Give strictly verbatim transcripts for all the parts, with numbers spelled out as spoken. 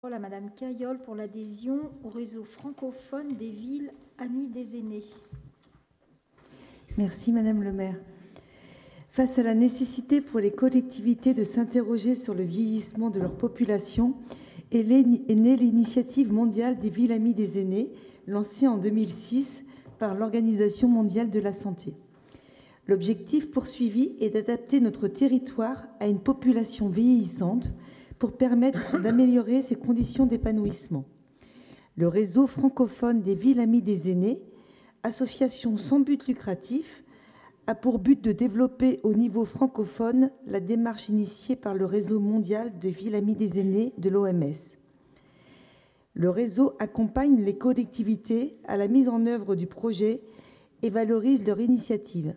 parole à Madame Caillol pour l'adhésion au réseau francophone des villes amies des aînés. Merci Madame le maire. Face à la nécessité pour les collectivités de s'interroger sur le vieillissement de leur population, est née l'initiative mondiale des villes amies des aînés, lancée en deux mille six par l'Organisation mondiale de la santé. L'objectif poursuivi est d'adapter notre territoire à une population vieillissante pour permettre d'améliorer ses conditions d'épanouissement. Le réseau francophone des villes amies des aînés, association sans but lucratif, a pour but de développer au niveau francophone la démarche initiée par le réseau mondial de villes amies des aînés de l'O M S. Le réseau accompagne les collectivités à la mise en œuvre du projet et valorise leur initiative.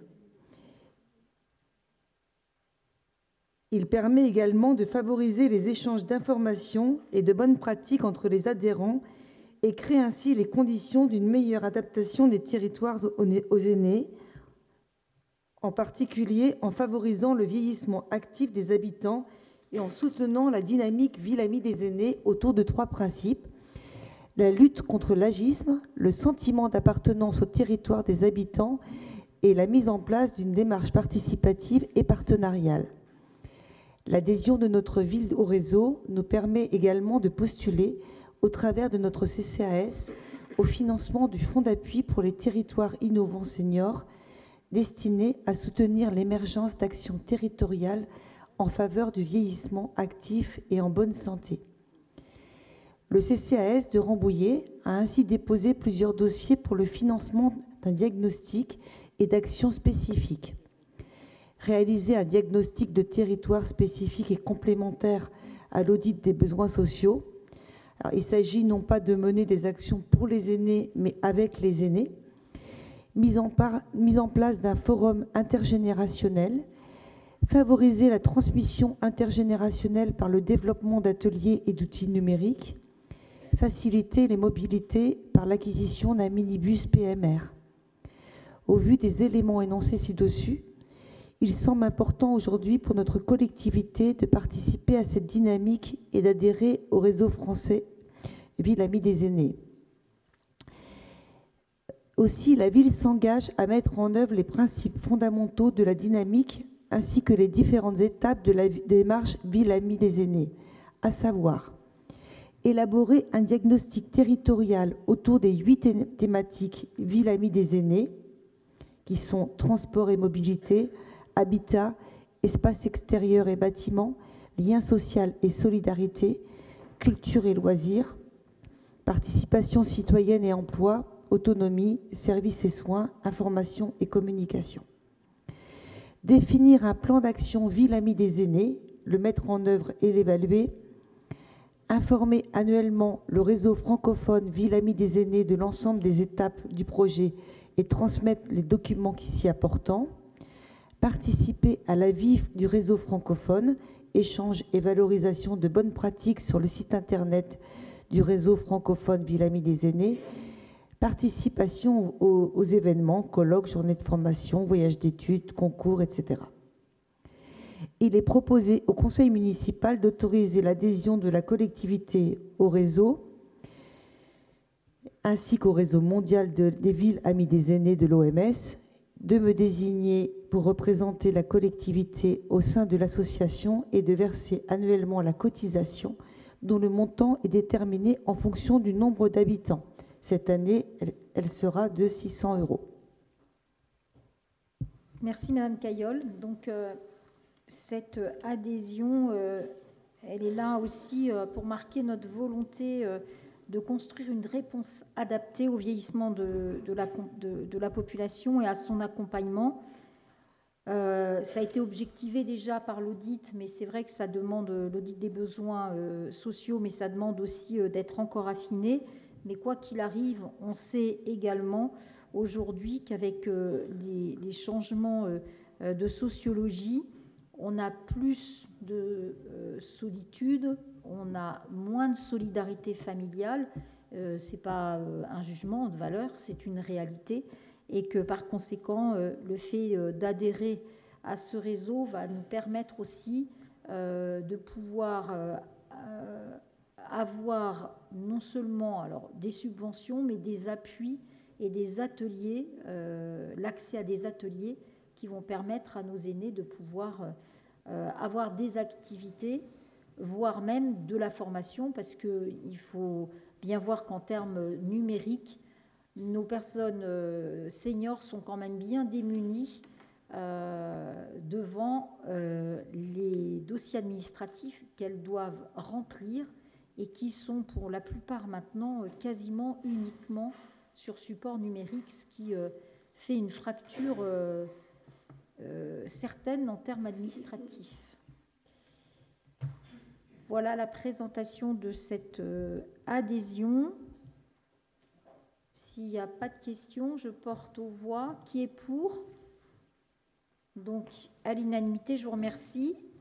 Il permet également de favoriser les échanges d'informations et de bonnes pratiques entre les adhérents et crée ainsi les conditions d'une meilleure adaptation des territoires aux aînés, en particulier en favorisant le vieillissement actif des habitants et en soutenant la dynamique ville amie des aînés autour de trois principes: la lutte contre l'agisme, le sentiment d'appartenance au territoire des habitants et la mise en place d'une démarche participative et partenariale. L'adhésion de notre ville au réseau nous permet également de postuler, au travers de notre C C A S, au financement du Fonds d'appui pour les territoires innovants seniors, destiné à soutenir l'émergence d'actions territoriales en faveur du vieillissement actif et en bonne santé. Le C C A S de Rambouillet a ainsi déposé plusieurs dossiers pour le financement d'un diagnostic et d'actions spécifiques. Réaliser un diagnostic de territoire spécifique et complémentaire à l'audit des besoins sociaux. Alors, il s'agit non pas de mener des actions pour les aînés, mais avec les aînés. Mise en, par, mise en place d'un forum intergénérationnel. Favoriser la transmission intergénérationnelle par le développement d'ateliers et d'outils numériques. Faciliter les mobilités par l'acquisition d'un minibus P M R. Au vu des éléments énoncés ci-dessus, il semble important aujourd'hui pour notre collectivité de participer à cette dynamique et d'adhérer au réseau français Ville Amie des aînés. Aussi, la ville s'engage à mettre en œuvre les principes fondamentaux de la dynamique ainsi que les différentes étapes de la démarche Ville Amie des aînés, à savoir élaborer un diagnostic territorial autour des huit thématiques Ville Amie des aînés, qui sont transport et mobilité, habitat, espace extérieur et bâtiment, lien social et solidarité, culture et loisirs, participation citoyenne et emploi, autonomie, services et soins, information et communication. Définir un plan d'action Ville Amie des aînés, le mettre en œuvre et l'évaluer. Informer annuellement le réseau francophone Ville Amie des aînés de l'ensemble des étapes du projet et transmettre les documents qui s'y apportent. Participer à la vie du réseau francophone, échange et valorisation de bonnes pratiques sur le site internet du réseau francophone Ville Amie des aînés, participation aux, aux événements, colloques, journées de formation, voyages d'études, concours, et cetera. Il est proposé au conseil municipal d'autoriser l'adhésion de la collectivité au réseau ainsi qu'au réseau mondial de, des villes amies des aînés de l'O M S, de me désigner pour représenter la collectivité au sein de l'association et de verser annuellement la cotisation dont le montant est déterminé en fonction du nombre d'habitants. Cette année, elle, elle sera de six cents euros. Merci Madame Caillol. Donc, euh, cette adhésion, euh, elle est là aussi euh, pour marquer notre volonté euh, de construire une réponse adaptée au vieillissement de, de, la, de, de la population et à son accompagnement. Euh, ça a été objectivé déjà par l'audit, mais c'est vrai que ça demande l'audit des besoins euh, sociaux, mais ça demande aussi euh, d'être encore affiné. Mais quoi qu'il arrive, on sait également aujourd'hui qu'avec euh, les, les changements euh, de sociologie, on a plus de euh, solitude, on a moins de solidarité familiale. Euh, ce n'est pas euh, un jugement de valeur, c'est une réalité. Et que par conséquent, euh, le fait euh, d'adhérer à ce réseau va nous permettre aussi euh, de pouvoir euh, avoir non seulement alors, des subventions, mais des appuis et des ateliers, euh, l'accès à des ateliers qui vont permettre à nos aînés de pouvoir euh, avoir des activités, voire même de la formation, parce qu'il faut bien voir qu'en termes numériques, nos personnes euh, seniors sont quand même bien démunies euh, devant euh, les dossiers administratifs qu'elles doivent remplir et qui sont pour la plupart maintenant quasiment uniquement sur support numérique, ce qui euh, fait une fracture euh, euh, certaine en termes administratifs. Voilà la présentation de cette euh, adhésion. S'il n'y a pas de questions, je porte aux voix. Qui est pour? Donc, à l'unanimité, je vous remercie.